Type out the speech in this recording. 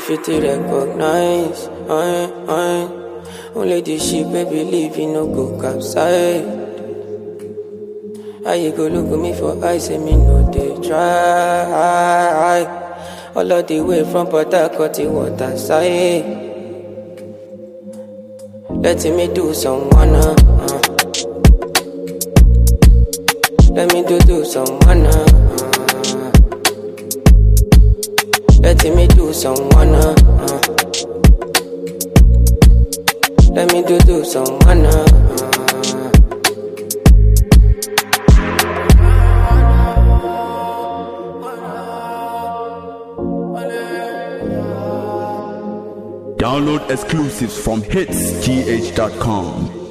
fit to recognize. Only the ship baby leave, you no go capsize. How you go look at me for eyes and me no they try. All of the way from Port Harcourt to water side. Let me do some wanna. Let me do some wanna. Let me do some wanna. Let me do some wanna. Download exclusives from hitsgh.com.